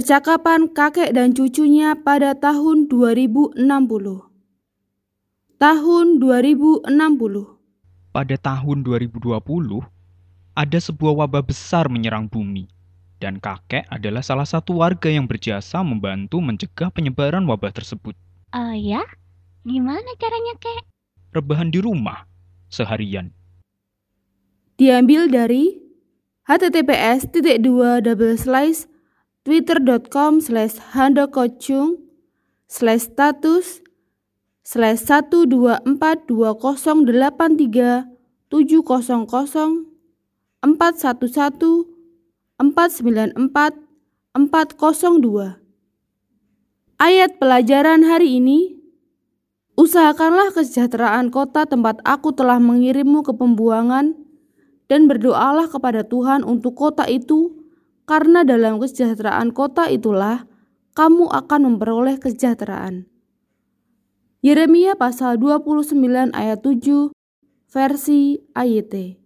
Percakapan kakek dan cucunya pada tahun 2060. Tahun 2060. Pada tahun 2020, ada sebuah wabah besar menyerang bumi, dan kakek adalah salah satu warga yang berjasa membantu mencegah penyebaran wabah tersebut. Oh ya? Gimana caranya, Kek? Rebahan di rumah seharian. Diambil dari https://handlecoachung/status/1242080494402. Ayat pelajaran hari ini: usahakanlah kesejahteraan kota tempat aku telah mengirimmu ke pembuangan, dan berdoalah kepada Tuhan untuk kota itu, karena dalam kesejahteraan kota itulah kamu akan memperoleh kesejahteraan. Yeremia pasal 29 ayat 7 versi AYT.